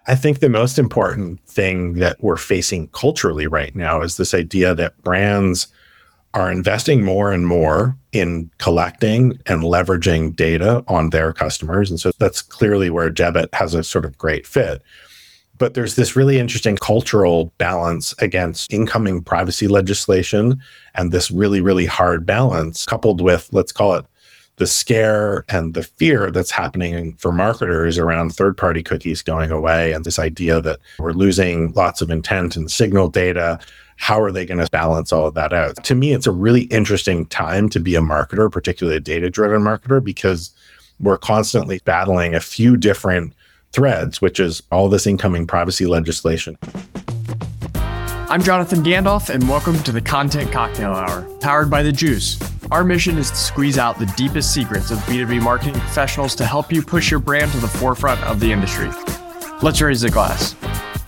I think the most important thing that we're facing culturally right now is this idea that brands are investing more and more in collecting and leveraging data on their customers. And so that's clearly where Jebbit has a sort of great fit. But there's this really interesting cultural balance against incoming privacy legislation and this really, really hard balance coupled with, let's call it, the scare and the fear that's happening for marketers around third-party cookies going away and this idea that we're losing lots of intent and signal data. How are they going to balance all of that out? To me, it's a really interesting time to be a marketer, particularly a data-driven marketer, because we're constantly battling a few different threads, which is all this incoming privacy legislation. I'm Jonathan Gandalf, and welcome to the Content Cocktail Hour, powered by The Juice. Our mission is to squeeze out the deepest secrets of B2B marketing professionals to help you push your brand to the forefront of the industry. Let's raise a glass.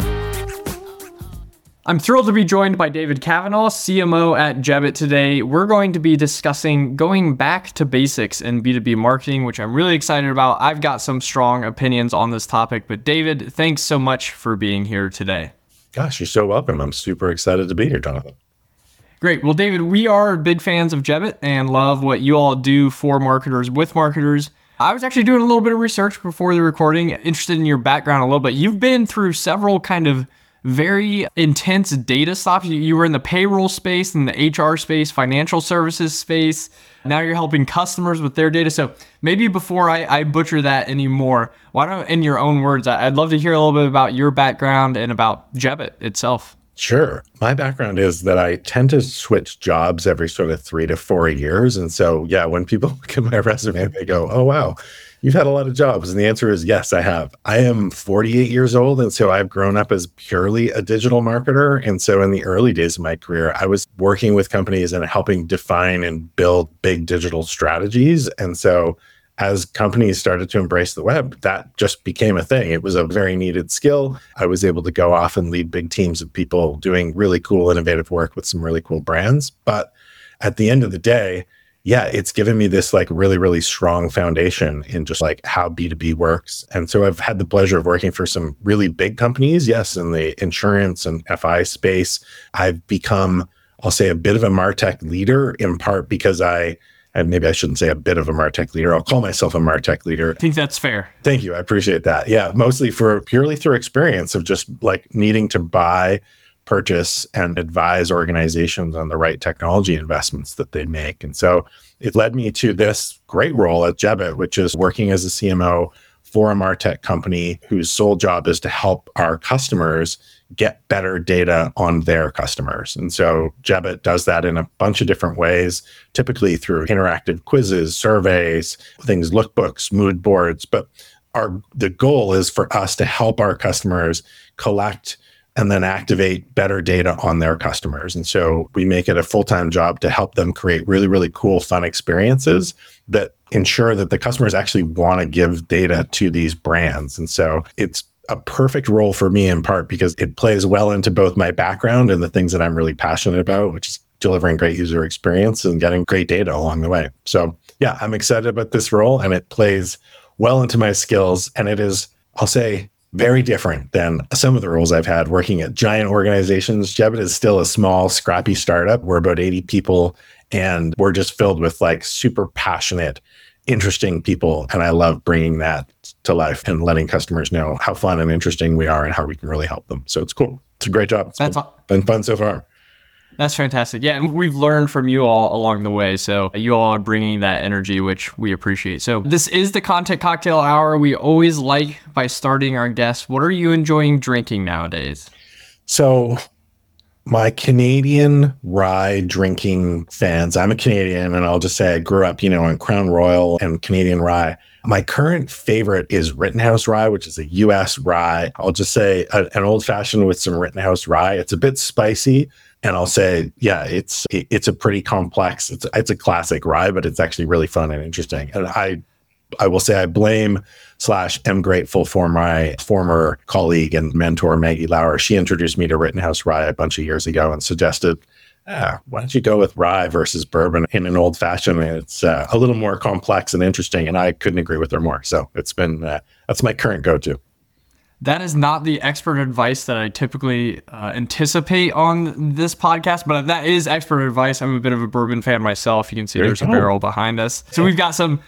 I'm thrilled to be joined by David Cavanaugh, CMO at Jebbit today. We're going to be discussing going back to basics in B2B marketing, which I'm really excited about. I've got some strong opinions on this topic, but David, thanks so much for being here today. Gosh, you're so welcome. I'm super excited to be here, Jonathan. Great. Well, David, we are big fans of Jebbit and love what you all do for marketers with marketers. I was actually doing a little bit of research before the recording, interested in your background a little bit. You've been through several kind of very intense data stops. You were in the payroll space, in the HR space, financial services space. Now you're helping customers with their data. So maybe before I butcher that anymore, why don't, in your own words, I'd love to hear a little bit about your background and about Jebbit itself. Sure. My background is that I tend to switch jobs every sort of 3 to 4 years. And so, yeah, when people look at my resume, they go, oh, wow, you've had a lot of jobs. And the answer is yes, I have. I am 48 years old. And so I've grown up as purely a digital marketer. And so in the early days of my career, I was working with companies and helping define and build big digital strategies. And so as companies started to embrace the web, that just became a thing. It was a very needed skill. I was able to go off and lead big teams of people doing really cool, innovative work with some really cool brands. But at the end of the day, yeah, it's given me this like really, really strong foundation in just like how B2B works. And so I've had the pleasure of working for some really big companies. Yes, in the insurance and FI space, I've become, I'll say, a bit of a MarTech leader, in part because and maybe I shouldn't say a bit of a MarTech leader. I'll call myself a MarTech leader. I think that's fair. Thank you. I appreciate that. Yeah, mostly purely through experience of just like needing to buy, purchase, and advise organizations on the right technology investments that they make. And so it led me to this great role at Jebbit, which is working as a CMO for a MarTech company whose sole job is to help our customers get better data on their customers. And so Jebbit does that in a bunch of different ways, typically through interactive quizzes, surveys, things, lookbooks, mood boards. But the goal is for us to help our customers collect and then activate better data on their customers. And so we make it a full-time job to help them create really, really cool, fun experiences that ensure that the customers actually want to give data to these brands. And so it's a perfect role for me, in part because it plays well into both my background and the things that I'm really passionate about, which is delivering great user experience and getting great data along the way. So yeah, I'm excited about this role, and it plays well into my skills. And it is, I'll say, very different than some of the roles I've had working at giant organizations. Jebbit is still a small, scrappy startup. We're about 80 people, and we're just filled with like super passionate, interesting people. And I love bringing that to life and letting customers know how fun and interesting we are and how we can really help them. So it's cool. It's a great job. It's been fun so far. That's fantastic. Yeah, and we've learned from you all along the way. So you all are bringing that energy, which we appreciate. So this is the Content Cocktail Hour. We always like by starting our guests. What are you enjoying drinking nowadays? So my Canadian rye drinking fans, I'm a Canadian, and I'll just say I grew up, on Crown Royal and Canadian rye. My current favorite is Rittenhouse rye, which is a US rye. I'll just say an old fashioned with some Rittenhouse rye. It's a bit spicy. And I'll say, yeah, it's a pretty complex, it's a classic rye, but it's actually really fun and interesting. And I will say I blame / am grateful for my former colleague and mentor, Maggie Lauer. She introduced me to Rittenhouse rye a bunch of years ago and suggested, why don't you go with rye versus bourbon in an old fashioned? It's a little more complex and interesting. And I couldn't agree with her more. So it's been, that's my current go-to. That is not the expert advice that I typically anticipate on this podcast, but that is expert advice. I'm a bit of a bourbon fan myself. You can see there's a barrel behind us. So we've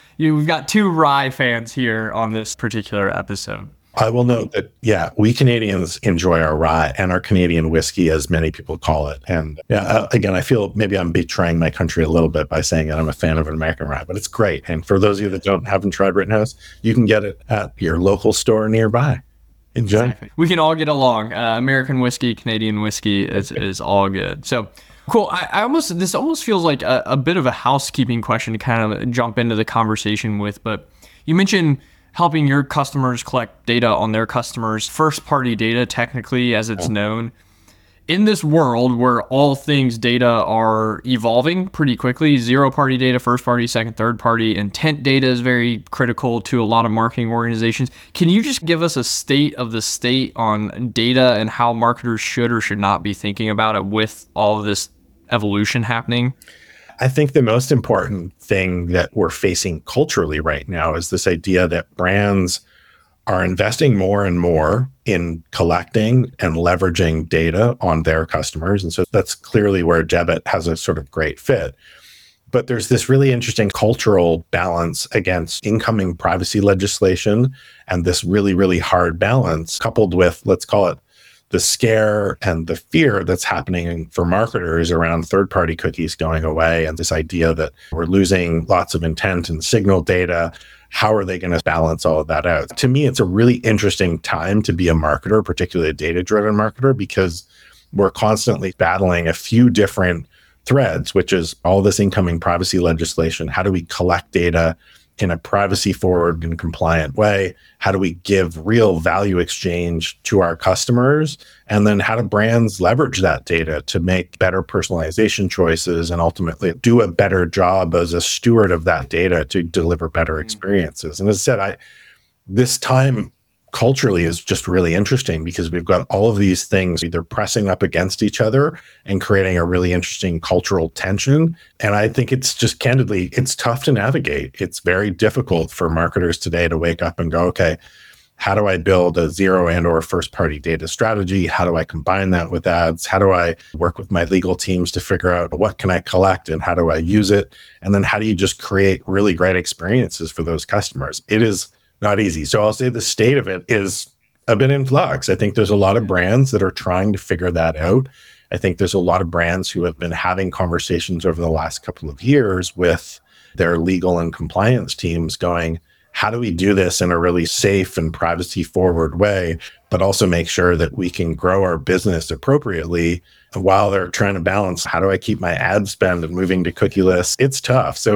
got two rye fans here on this particular episode. I will note that, yeah, we Canadians enjoy our rye and our Canadian whiskey, as many people call it. And again, I feel maybe I'm betraying my country a little bit by saying that I'm a fan of an American rye, but it's great. And for those of you that haven't tried Rittenhouse, you can get it at your local store nearby. Enjoy. Exactly. We can all get along. American whiskey, Canadian whiskey is all good. So cool. This almost feels like a bit of a housekeeping question to kind of jump into the conversation with, but you mentioned helping your customers collect data on their customers, first party data, technically, as it's known. In this world where all things data are evolving pretty quickly, zero party data, first party, second, third party, intent data is very critical to a lot of marketing organizations. Can you just give us a state of the state on data and how marketers should or should not be thinking about it with all of this evolution happening? I think the most important thing that we're facing culturally right now is this idea that brands are investing more and more in collecting and leveraging data on their customers. And so that's clearly where Jebbit has a sort of great fit. But there's this really interesting cultural balance against incoming privacy legislation and this really, really hard balance coupled with, let's call it, the scare and the fear that's happening for marketers around third-party cookies going away and this idea that we're losing lots of intent and signal data. How are they going to balance all of that out? To me, it's a really interesting time to be a marketer, particularly a data-driven marketer, because we're constantly battling a few different threads, which is all this incoming privacy legislation. How do we collect data in a privacy forward and compliant way? How do we give real value exchange to our customers? And then how do brands leverage that data to make better personalization choices and ultimately do a better job as a steward of that data to deliver better experiences? And as I said, this time culturally is just really interesting because we've got all of these things either pressing up against each other and creating a really interesting cultural tension. And I think it's just candidly, it's tough to navigate. It's very difficult for marketers today to wake up and go, okay, how do I build a zero and or first party data strategy? How do I combine that with ads? How do I work with my legal teams to figure out what can I collect and how do I use it? And then how do you just create really great experiences for those customers? It is not easy. So I'll say the state of it is a bit in flux. I think there's a lot of brands that are trying to figure that out. I think there's a lot of brands who have been having conversations over the last couple of years with their legal and compliance teams going, how do we do this in a really safe and privacy forward way, but also make sure that we can grow our business appropriately while they're trying to balance, how do I keep my ad spend and moving to cookieless? It's tough. So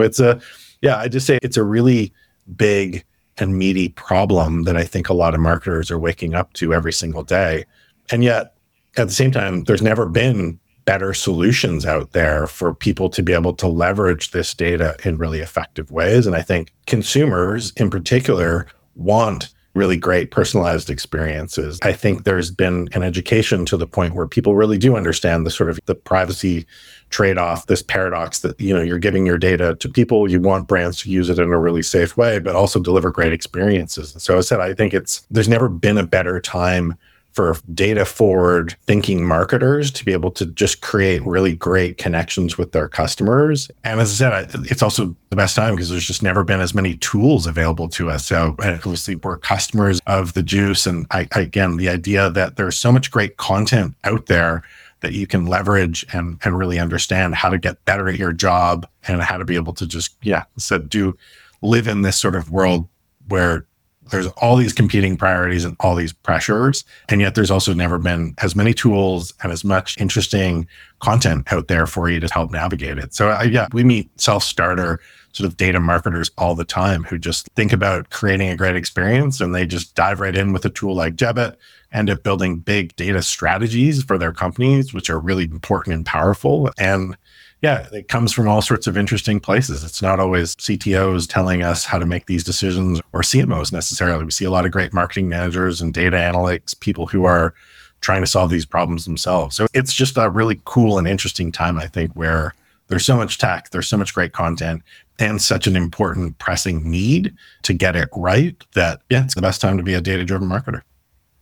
I just say it's a really big and meaty problem that I think a lot of marketers are waking up to every single day. And yet, at the same time, there's never been better solutions out there for people to be able to leverage this data in really effective ways. And I think consumers in particular want really great personalized experiences. I think there's been an education to the point where people really do understand the sort of the privacy trade-off, this paradox that, you're giving your data to people, you want brands to use it in a really safe way, but also deliver great experiences. And so I said, I think there's never been a better time for data forward thinking marketers to be able to just create really great connections with their customers. And as I said, it's also the best time because there's just never been as many tools available to us. So obviously we're customers of the juice. And again, the idea that there's so much great content out there that you can leverage and really understand how to get better at your job and how to be able to just, live in this sort of world where there's all these competing priorities and all these pressures. And yet there's also never been as many tools and as much interesting content out there for you to help navigate it. So we meet self-starter sort of data marketers all the time who just think about creating a great experience and they just dive right in with a tool like Jebbit, end up building big data strategies for their companies, which are really important and powerful. And it comes from all sorts of interesting places. It's not always CTOs telling us how to make these decisions or CMOs necessarily. We see a lot of great marketing managers and data analytics, people who are trying to solve these problems themselves. So it's just a really cool and interesting time, I think, where there's so much tech, there's so much great content, and such an important pressing need to get it right that, it's the best time to be a data-driven marketer.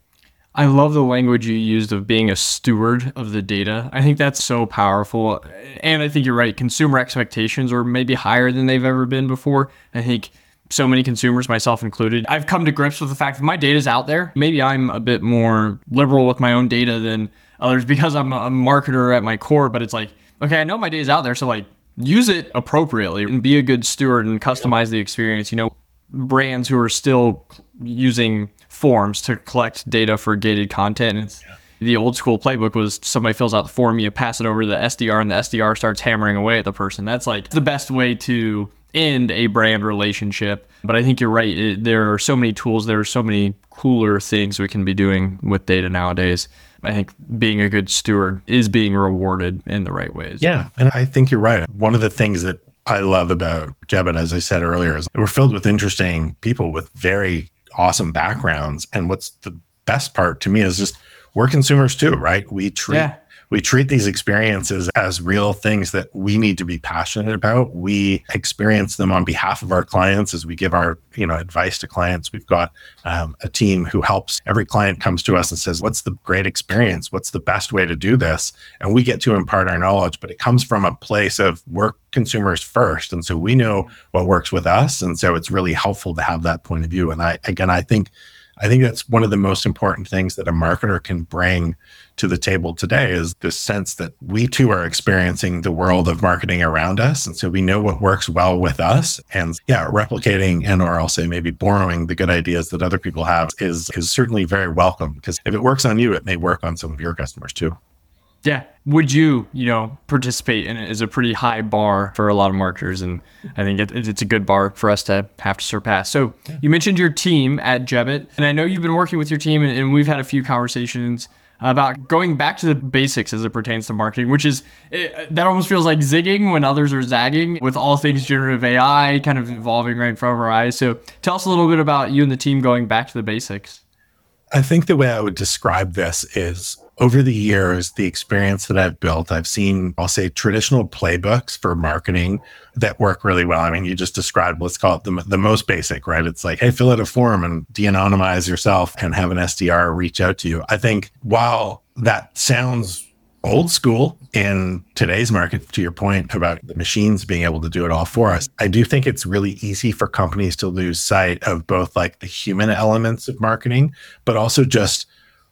I love the language you used of being a steward of the data. I think that's so powerful. And I think you're right. Consumer expectations are maybe higher than they've ever been before. I think so many consumers, myself included, I've come to grips with the fact that my data's out there. Maybe I'm a bit more liberal with my own data than others because I'm a marketer at my core, but it's like, okay, I know my data's out there. So like use it appropriately and be a good steward and customize the experience. Brands who are still using forms to collect data for gated content. And the old school playbook was somebody fills out the form, you pass it over to the SDR, and the SDR starts hammering away at the person. That's like the best way to end a brand relationship. But I think you're right. There are so many tools. There are so many cooler things we can be doing with data nowadays. I think being a good steward is being rewarded in the right ways. Yeah. And I think you're right. One of the things that I love about Jebbit, as I said earlier, is we're filled with interesting people with very awesome backgrounds. And what's the best part to me is just we're consumers too, right? We treat these experiences as real things that we need to be passionate about. We experience them on behalf of our clients as we give our advice to clients. We've got a team who helps. Every client comes to us and says, what's the great experience? What's the best way to do this? And we get to impart our knowledge, but it comes from a place of we're consumers first. And so we know what works with us. And so it's really helpful to have that point of view. And I think that's one of the most important things that a marketer can bring to the table today is this sense that we too are experiencing the world of marketing around us. And so we know what works well with us. And replicating and or I'll say maybe borrowing the good ideas that other people have is certainly very welcome, because if it works on you, it may work on some of your customers too. Yeah. Would you, participate in it is a pretty high bar for a lot of marketers. And I think it's a good bar for us to have to surpass. So you mentioned your team at Jebbit, and I know you've been working with your team and we've had a few conversations about going back to the basics as it pertains to marketing, which is, that almost feels like zigging when others are zagging with all things generative AI kind of evolving right in front of our eyes. So tell us a little bit about you and the team going back to the basics. I think the way I would describe this is over the years, the experience that I've built, I've seen, I'll say, traditional playbooks for marketing that work really well. I mean, you just described, let's call it the most basic, right? It's like, hey, fill out a form and de-anonymize yourself and have an SDR reach out to you. I think while that sounds old school in today's market, to your point about the machines being able to do it all for us, I do think it's really easy for companies to lose sight of both like the human elements of marketing, but also just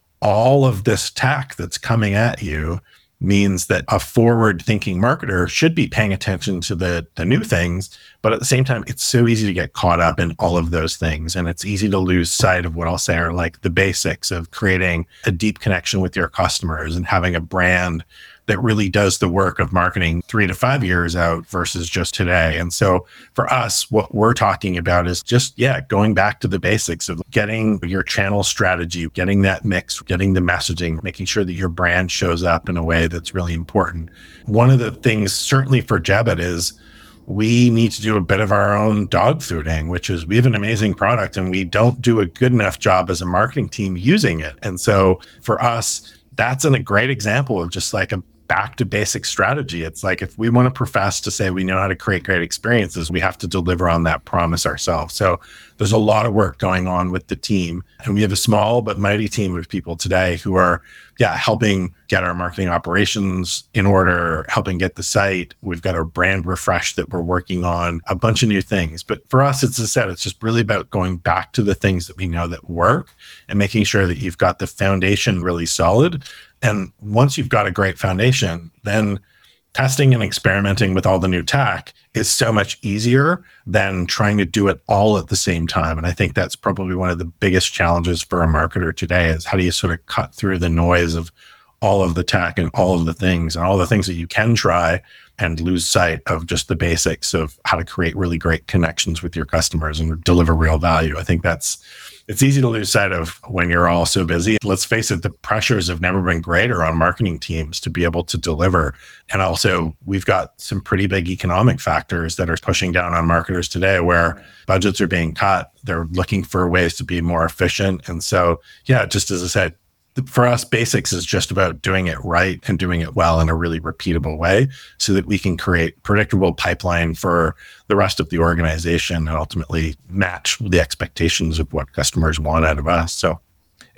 all of this tech that's coming at you means that a forward-thinking marketer should be paying attention to the new things, but at the same time, it's so easy to get caught up in all of those things. And it's easy to lose sight of what I'll say are like the basics of creating a deep connection with your customers and having a brand that really does the work of marketing 3 to 5 years out versus just today. And so for us, what we're talking about is just, going back to the basics of getting your channel strategy, getting that mix, getting the messaging, making sure that your brand shows up in a way that's really important. One of the things certainly for Jebbit is we need to do a bit of our own dog fooding, which is we have an amazing product and we don't do a good enough job as a marketing team using it. And so for us, that's a great example of just like a back to basic strategy. It's like, if we want to profess to say we know how to create great experiences, we have to deliver on that promise ourselves. So there's a lot of work going on with the team. And we have a small but mighty team of people today who are, helping get our marketing operations in order, helping get the site. We've got our brand refresh that we're working on, a bunch of new things. But for us, it's just really about going back to the things that we know that work and making sure that you've got the foundation really solid. And once you've got a great foundation, then testing and experimenting with all the new tech is so much easier than trying to do it all at the same time. And I think that's probably one of the biggest challenges for a marketer today is how do you sort of cut through the noise of all of the tech and all of the things and all the things that you can try and lose sight of just the basics of how to create really great connections with your customers and deliver real value. I think it's easy to lose sight of when you're all so busy. Let's face it, the pressures have never been greater on marketing teams to be able to deliver. And also, we've got some pretty big economic factors that are pushing down on marketers today where budgets are being cut. They're looking for ways to be more efficient. And so, just as I said, for us, basics is just about doing it right and doing it well in a really repeatable way so that we can create predictable pipeline for the rest of the organization and ultimately match the expectations of what customers want out of us. So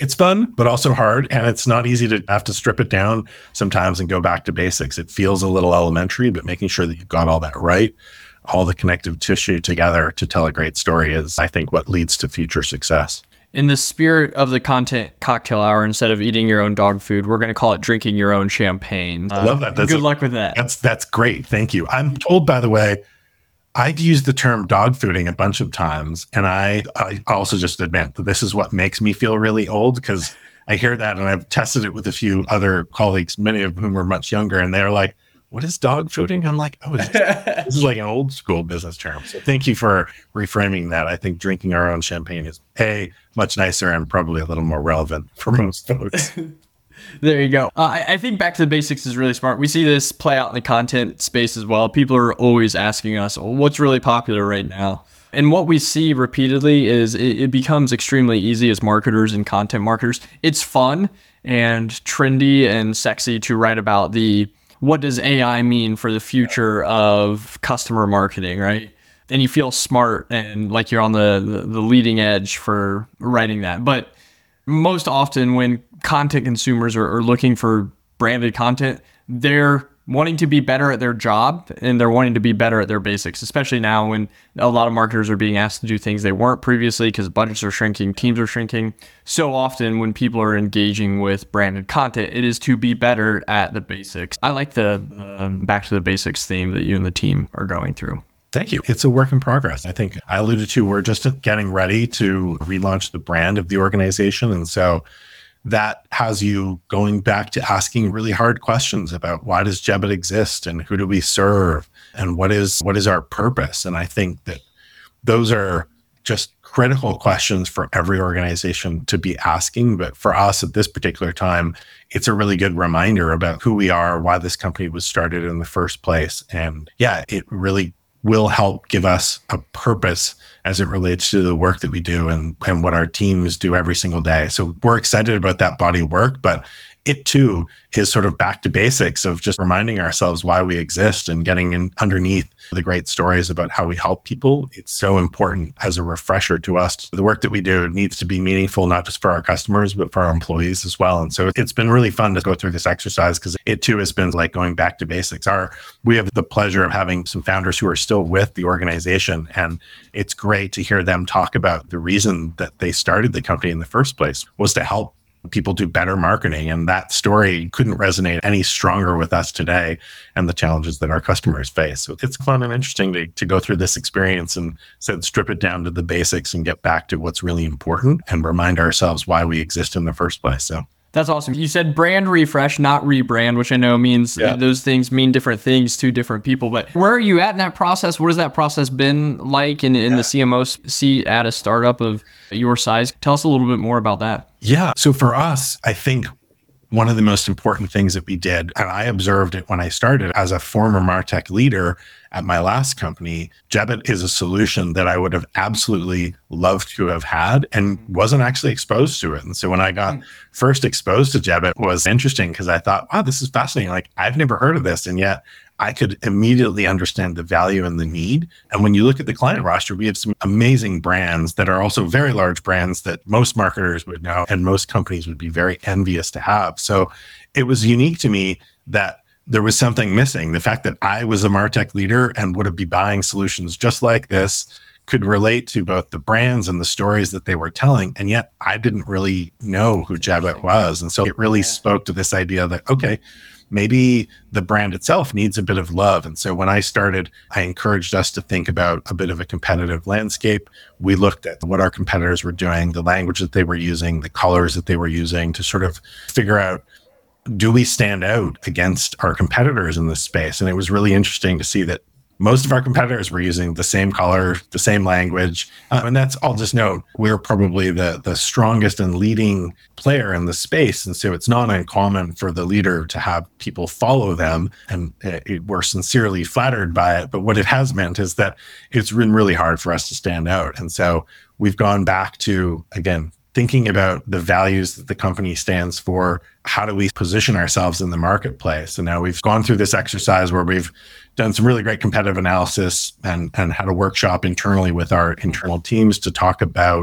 It's fun, but also hard. And it's not easy to have to strip it down sometimes and go back to basics. It feels a little elementary, but making sure that you've got all that right, all the connective tissue together to tell a great story is, I think, what leads to future success. In the spirit of the content cocktail hour, instead of eating your own dog food, we're going to call it drinking your own champagne. I love that. Good luck with that. That's great. Thank you. I'm told, by the way, I've used the term dog fooding a bunch of times. And I also just admit that this is what makes me feel really old, because I hear that and I've tested it with a few other colleagues, many of whom are much younger. And they're like, what is dog fooding? I'm like, oh, this is like an old school business term. So thank you for reframing that. I think drinking our own champagne is much nicer and probably a little more relevant for most folks. There you go. I think back to the basics is really smart. We see this play out in the content space as well. People are always asking us, what's really popular right now? And what we see repeatedly is it becomes extremely easy as marketers and content marketers. It's fun and trendy and sexy to write about what does AI mean for the future of customer marketing, right? And you feel smart and like you're on the leading edge for writing that. But most often when content consumers are looking for branded content, they're wanting to be better at their job and they're wanting to be better at their basics, especially now when a lot of marketers are being asked to do things they weren't previously because budgets are shrinking, teams are shrinking. So often when people are engaging with branded content, it is to be better at the basics. I like the back to the basics theme that you and the team are going through. Thank you. It's a work in progress. I think I alluded to, we're just getting ready to relaunch the brand of the organization. And so that has you going back to asking really hard questions about why does Jebbit exist and who do we serve and what is our purpose? And I think that those are just critical questions for every organization to be asking. But for us at this particular time, it's a really good reminder about who we are, why this company was started in the first place. And yeah, it really will help give us a purpose as it relates to the work that we do and what our teams do every single day. So we're excited about that body of work, but it too is sort of back to basics of just reminding ourselves why we exist and getting in underneath the great stories about how we help people. It's so important as a refresher to us. The work that we do needs to be meaningful, not just for our customers, but for our employees as well. And so it's been really fun to go through this exercise because it too has been like going back to basics. We have the pleasure of having some founders who are still with the organization. And it's great to hear them talk about the reason that they started the company in the first place was to help people do better marketing. And that story couldn't resonate any stronger with us today and the challenges that our customers face. So it's fun and interesting to go through this experience and strip it down to the basics and get back to what's really important and remind ourselves why we exist in the first place. So that's awesome. You said brand refresh, not rebrand, which I know means those things mean different things to different people. But where are you at in that process? What has that process been like in the CMO seat at a startup of your size? Tell us a little bit more about that. Yeah. So for us, I think one of the most important things that we did, and I observed it when I started as a former MarTech leader at my last company, Jebbit is a solution that I would have absolutely loved to have had and wasn't actually exposed to it. And so when I got first exposed to Jebbit, it was interesting because I thought, wow, this is fascinating. Like I've never heard of this. And yet I could immediately understand the value and the need. And when you look at the client roster, we have some amazing brands that are also very large brands that most marketers would know and most companies would be very envious to have. So it was unique to me that there was something missing. The fact that I was a MarTech leader and would be buying solutions just like this could relate to both the brands and the stories that they were telling. And yet I didn't really know who Jebbit was. And so it really spoke to this idea that, okay, maybe the brand itself needs a bit of love. And so when I started, I encouraged us to think about a bit of a competitive landscape. We looked at what our competitors were doing, the language that they were using, the colors that they were using to sort of figure out, do we stand out against our competitors in this space? And it was really interesting to see that most of our competitors were using the same color, the same language. And that's, I'll just note, we're probably the strongest and leading player in the space. And so it's not uncommon for the leader to have people follow them. And we're sincerely flattered by it. But what it has meant is that it's been really hard for us to stand out. And so we've gone back to, again, thinking about the values that the company stands for. How do we position ourselves in the marketplace? And now we've gone through this exercise where we've done some really great competitive analysis and had a workshop internally with our internal teams to talk about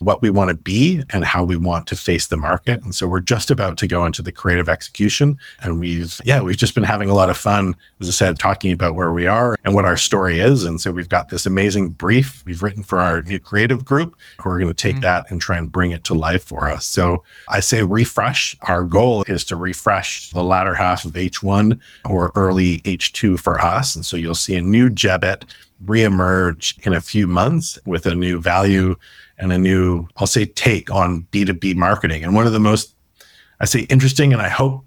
what we want to be and how we want to face the market. And so we're just about to go into the creative execution. And we've just been having a lot of fun, as I said, talking about where we are and what our story is. And so we've got this amazing brief we've written for our new creative group. We're going to take that and try and bring it to life for us. So I say refresh. Our goal is to refresh the latter half of H1 or early H2 for us. And so you'll see a new Jebbit reemerge in a few months with a new value and a new, I'll say, take on B2B marketing. And one of the most, I say, interesting and I hope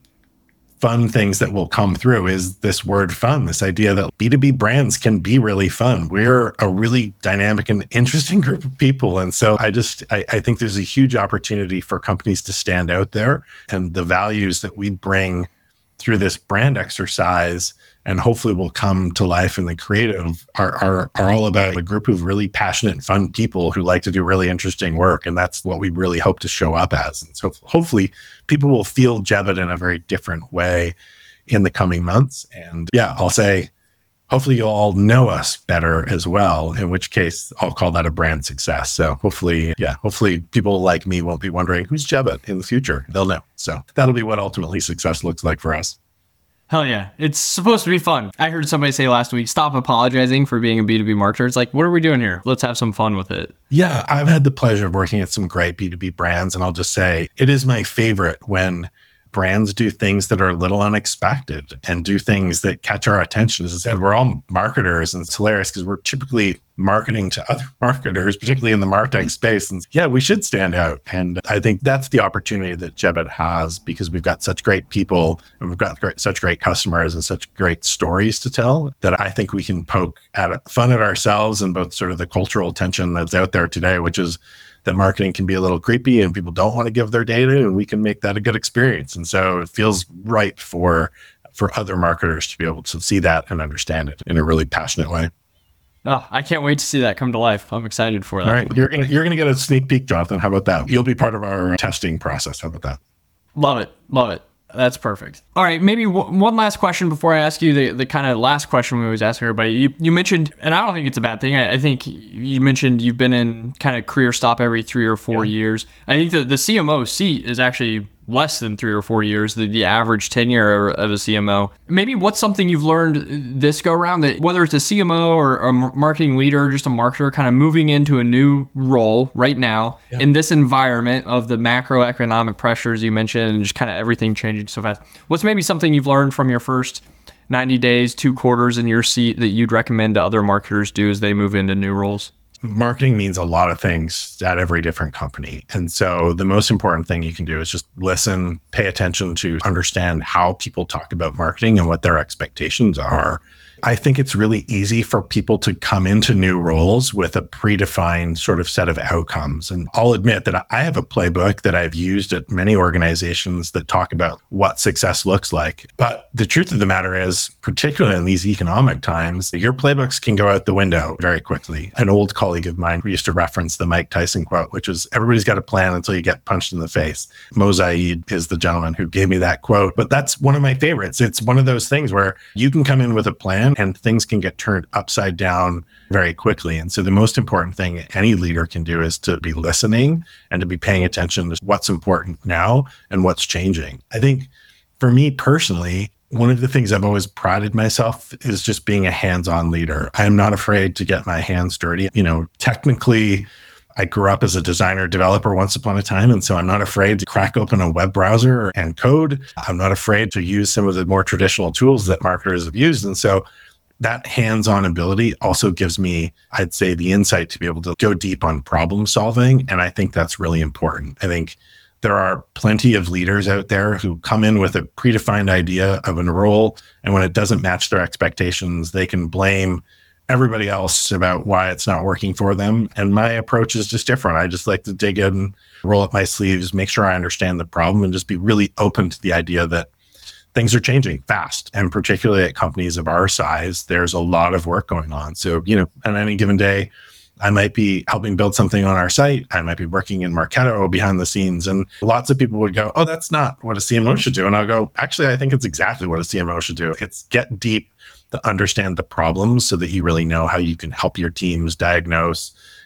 fun things that will come through is this word fun, this idea that B2B brands can be really fun. We're a really dynamic and interesting group of people. And so I think there's a huge opportunity for companies to stand out there, and the values that we bring through this brand exercise and hopefully will come to life in the creative are all about a group of really passionate, fun people who like to do really interesting work. And that's what we really hope to show up as. And so hopefully people will feel Jebbit in a very different way in the coming months. And I'll say, hopefully you'll all know us better as well, in which case I'll call that a brand success. So hopefully people like me won't be wondering who's Jebbit in the future. They'll know. So that'll be what ultimately success looks like for us. Hell yeah. It's supposed to be fun. I heard somebody say last week, stop apologizing for being a B2B marketer. It's like, what are we doing here? Let's have some fun with it. Yeah, I've had the pleasure of working at some great B2B brands. And I'll just say, it is my favorite when brands do things that are a little unexpected and do things that catch our attention. As I said, we're all marketers, and it's hilarious because we're typically marketing to other marketers, particularly in the MarTech space. And we should stand out. And I think that's the opportunity that Jebbit has, because we've got such great people and we've got such great customers and such great stories to tell, that I think we can poke at fun at ourselves and both sort of the cultural tension that's out there today, which is that marketing can be a little creepy and people don't want to give their data, and we can make that a good experience. And so it feels right for other marketers to be able to see that and understand it in a really passionate way. Oh, I can't wait to see that come to life. I'm excited for that. All right. You're gonna get a sneak peek, Jonathan. How about that? You'll be part of our testing process. How about that? Love it. That's perfect. All right, maybe one last question before I ask you the kind of last question we always ask everybody. You mentioned, and I don't think it's a bad thing, I think you mentioned you've been in kind of career stop every 3 or 4 years. I think the CMO seat is actually less than 3 or 4 years, the average tenure of a CMO. Maybe what's something you've learned this go around, that whether it's a CMO or a marketing leader or just a marketer kind of moving into a new role right now in this environment of the macroeconomic pressures you mentioned and just kind of everything changing so fast. What's maybe something you've learned from your first 90 days, 2 quarters in your seat that you'd recommend to other marketers do as they move into new roles? Marketing means a lot of things at every different company. And so the most important thing you can do is just listen, pay attention to understand how people talk about marketing and what their expectations are. I think it's really easy for people to come into new roles with a predefined sort of set of outcomes. And I'll admit that I have a playbook that I've used at many organizations that talk about what success looks like. But the truth of the matter is, particularly in these economic times, your playbooks can go out the window very quickly. An old colleague of mine used to reference the Mike Tyson quote, which is, everybody's got a plan until you get punched in the face. Mo Zaid is the gentleman who gave me that quote. But that's one of my favorites. It's one of those things where you can come in with a plan and things can get turned upside down very quickly. And so the most important thing any leader can do is to be listening and to be paying attention to what's important now and what's changing. I think for me personally, one of the things I've always prided myself is just being a hands-on leader. I'm not afraid to get my hands dirty. Technically, I grew up as a designer developer once upon a time. And so I'm not afraid to crack open a web browser and code. I'm not afraid to use some of the more traditional tools that marketers have used. And so that hands-on ability also gives me, I'd say, the insight to be able to go deep on problem solving. And I think that's really important. I think there are plenty of leaders out there who come in with a predefined idea of a role, and when it doesn't match their expectations, they can blame everybody else about why it's not working for them. And my approach is just different. I just like to dig in, roll up my sleeves, make sure I understand the problem, and just be really open to the idea that things are changing fast. And particularly at companies of our size, there's a lot of work going on. So, on any given day, I might be helping build something on our site. I might be working in Marketo behind the scenes. And lots of people would go, oh, that's not what a CMO should do. And I'll go, actually, I think it's exactly what a CMO should do. It's get deep to understand the problems so that you really know how you can help your teams diagnose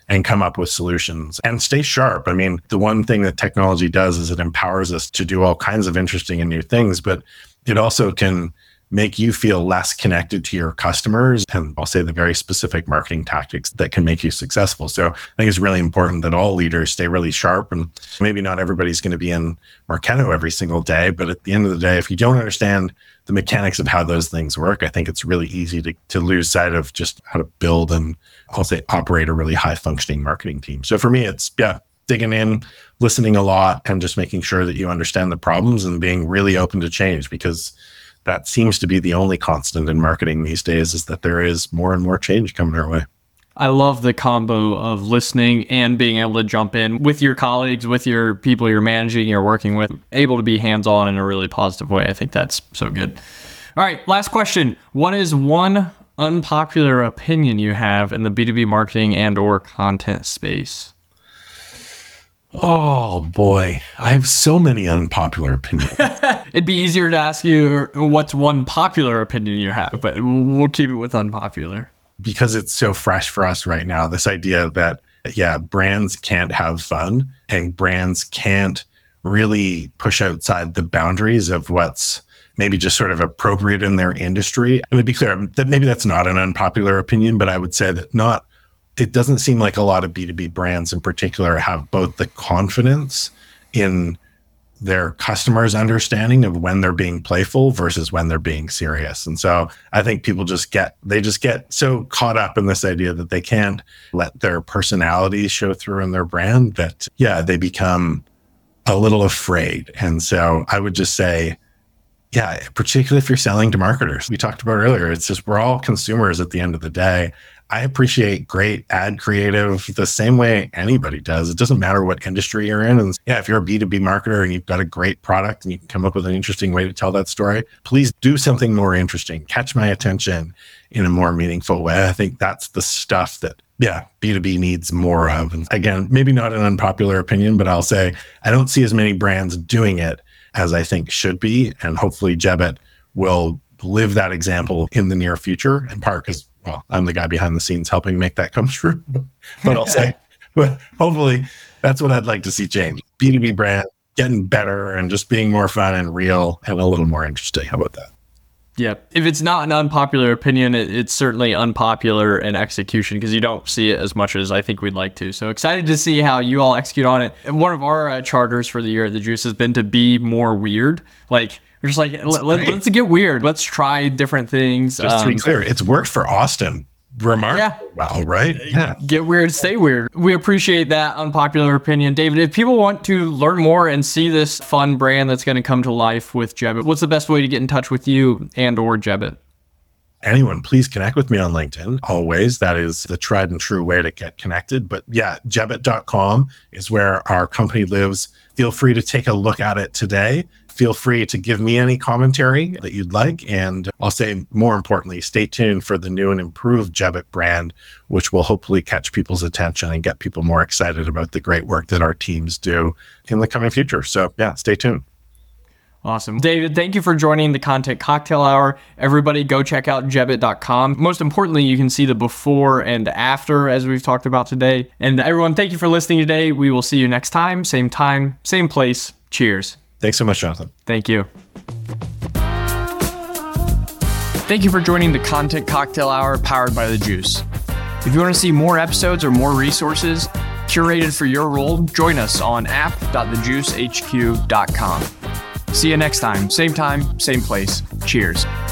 and come up with solutions and stay sharp. I mean, the one thing that technology does is it empowers us to do all kinds of interesting and new things, but it also can make you feel less connected to your customers and I'll say the very specific marketing tactics that can make you successful. So I think it's really important that all leaders stay really sharp, and maybe not everybody's going to be in Marketo every single day, but at the end of the day, if you don't understand the mechanics of how those things work, I think it's really easy to lose sight of just how to build and I'll say operate a really high functioning marketing team. So for me, it's digging in, listening a lot, and just making sure that you understand the problems and being really open to change, because that seems to be the only constant in marketing these days, is that there is more and more change coming our way. I love the combo of listening and being able to jump in with your colleagues, with your people you're managing, you're working with, able to be hands-on in a really positive way. I think that's so good. All right, last question. What is one unpopular opinion you have in the B2B marketing and or content space? Oh boy, I have so many unpopular opinions. It'd be easier to ask you what's one popular opinion you have, but we'll keep it with unpopular. Because it's so fresh for us right now, this idea that, brands can't have fun and brands can't really push outside the boundaries of what's maybe just sort of appropriate in their industry. And to be clear, that maybe that's not an unpopular opinion, but I would say that it doesn't seem like a lot of B2B brands in particular have both the confidence in their customers' understanding of when they're being playful versus when they're being serious. And so I think people just get so caught up in this idea that they can't let their personalities show through in their brand that, they become a little afraid. And so I would just say, particularly if you're selling to marketers, we talked about earlier, it's just, we're all consumers at the end of the day. I appreciate great ad creative the same way anybody does. It doesn't matter what industry you're in. And if you're a B2B marketer and you've got a great product and you can come up with an interesting way to tell that story, please do something more interesting. Catch my attention in a more meaningful way. I think that's the stuff that, B2B needs more of. And again, maybe not an unpopular opinion, but I'll say I don't see as many brands doing it as I think should be. And hopefully Jebbit will live that example in the near future, in part because, I'm the guy behind the scenes helping make that come true. But I'll say, but hopefully that's what I'd like to see change. B2B brand getting better and just being more fun and real and a little more interesting. How about that? Yeah. If it's not an unpopular opinion, it's certainly unpopular in execution because you don't see it as much as I think we'd like to. So excited to see how you all execute on it. And one of our charters for the year at The Juice has been to be more weird. Like, we're just like, let's get weird. Let's try different things. Just to be clear, it's worked for Austin. Remarkable. Wow, right? Yeah. Get weird, stay weird. We appreciate that unpopular opinion. David, if people want to learn more and see this fun brand that's going to come to life with Jebbit, what's the best way to get in touch with you and or Jebbit? Anyone, please connect with me on LinkedIn. Always. That is the tried and true way to get connected. But Jebbit.com is where our company lives. Feel free to take a look at it today. Feel free to give me any commentary that you'd like. And I'll say, more importantly, stay tuned for the new and improved Jebbit brand, which will hopefully catch people's attention and get people more excited about the great work that our teams do in the coming future. So stay tuned. Awesome. David, thank you for joining the Content Cocktail Hour. Everybody go check out Jebbit.com. Most importantly, you can see the before and after as we've talked about today. And everyone, thank you for listening today. We will see you next time, same place. Cheers. Thanks so much, Jonathan. Thank you. Thank you for joining the Content Cocktail Hour powered by The Juice. If you want to see more episodes or more resources curated for your role, join us on app.thejuicehq.com. See you next time, same place. Cheers.